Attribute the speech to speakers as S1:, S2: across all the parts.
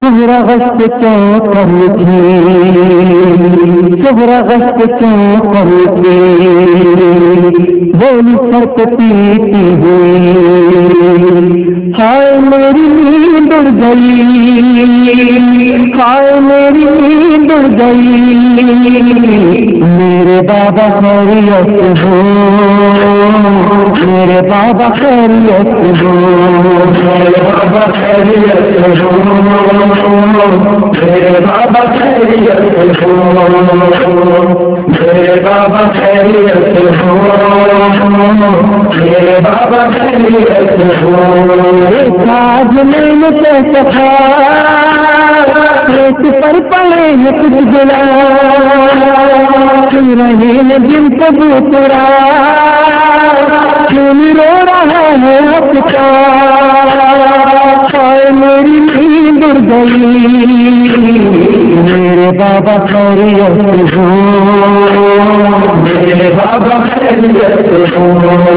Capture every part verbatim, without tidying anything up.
S1: صغرا غشت کیوں کرتی صغرا غشت کیوں کرتی بولی سرکتی ہوئی ہائے میری نیند اڑ گئی ہائے میری نیند اڑ گئی میرے بابا خیریت ہو میرے بابا خیریت ہو میرے بابا خیریت ہو میرے بابا خیریت ہو میرے بابا خیریت ہو میرے بابا خیریت ہو آج میں نے کہا ایک پر پڑے ہیں کچھ گلا رہے ہیں جن کو بوترا کیوں رو رہا ہے اپنا میری نیند اڑ گئی میرے بابا خیریت ہو میرے بابا خیریت ہو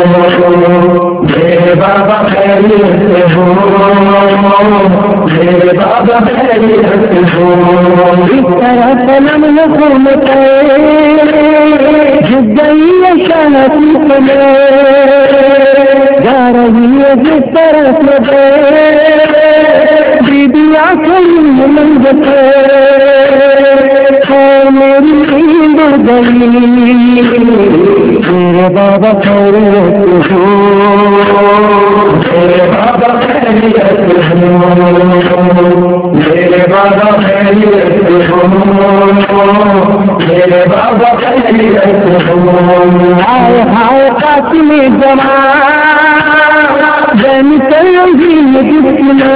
S1: میرے بابا خیریت ہو میرے بابا خیریت ہو اس طرح قلم خون پہ جھک گئی شانتی میں جا رہی ہے جس طرح سے بیبیاں کھڑی منگتے میری نیند اڑ گئی میرے بابا خیریت ہو میرے بابا خیریت ہو میرے بابا خیریت ہو میرے بابا خیریت ہو ہائے ہائے قاتل زمان جن کلوی جسنا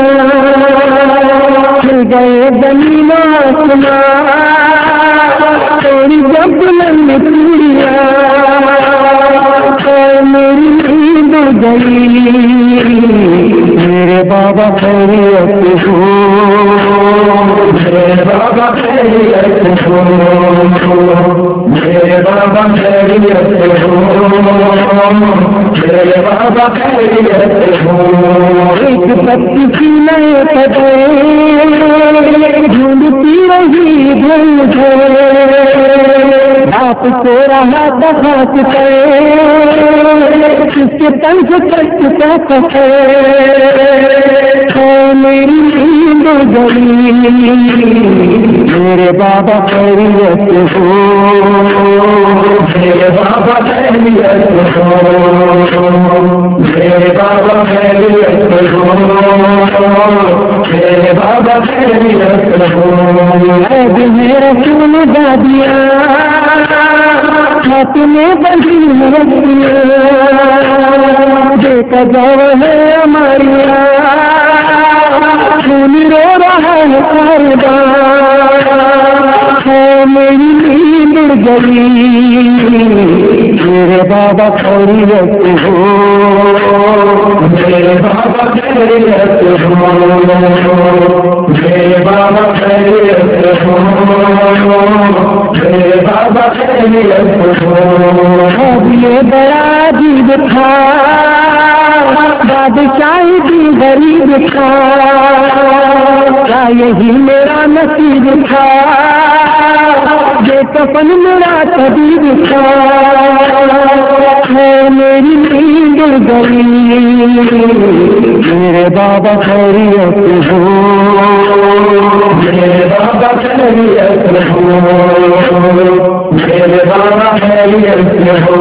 S1: کھل گئے زمین آسمان تیری جب بلند چوڑیاں میری نیند اڑ گئی میرے بابا خیریت ہو میرے بابا خیریت ہو میرے بابا خیریت ہو میرے بابا خیریت ہو ایک پتی سی نئے پتے ڈھونڈتی رہی دھن آپ کو رہا دہات پہ کس کے تن سے کٹ کا پتے میری نیند اڑ گئی میرے بابا خیریت ہو میرے بابا خیریت ہو میرے بابا خیریت ہو میرے بابا خیریت ہو میرا سون دادیا ہاتھ میں بندی رکھیا دیکھا جاؤ ہے ہماری خون رو رہا ہے خاردار میری نیند اڑ گئی میرے بابا خیریت ہو میرے بابا خیریت ہو میرے بابا خیریت ہو میرے بابا خیریت ہو اب یہ بڑا عجیب تھا بادشاہی بھی غریب تھا کیا یہی میرا نصیب تھا یہ کفن میرا طبیب تھا میری نیند اڑ گئی میرے بابا خیریت ہو میرے بابا خیریت ہو میرے بابا خیریت ہو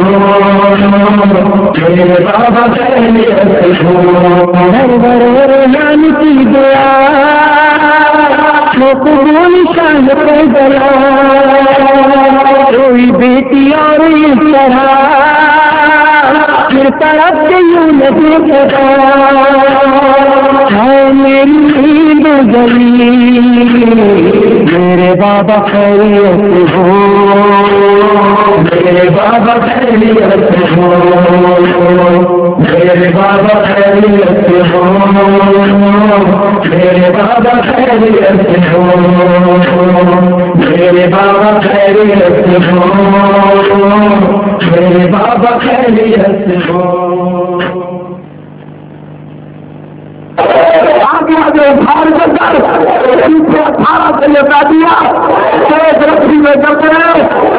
S1: میرے بابا خیریت ہو ہر بر ریحان کی دعا قبول شان پہ گلا کوئی بیٹی اور اس طرح پھر طرف سے یوں نہ دیکھا میری نیند اڑ گئی میرے بابا خیریت ہو میرے بابا خیریت ہو میرے بابا خیریت ہو میرے بابا خیریت ہو میرے بابا خیریت ہو میرے بابا خیریت ہو جو بھارت بتا دیا، ایک رکھی میں کرتے رہے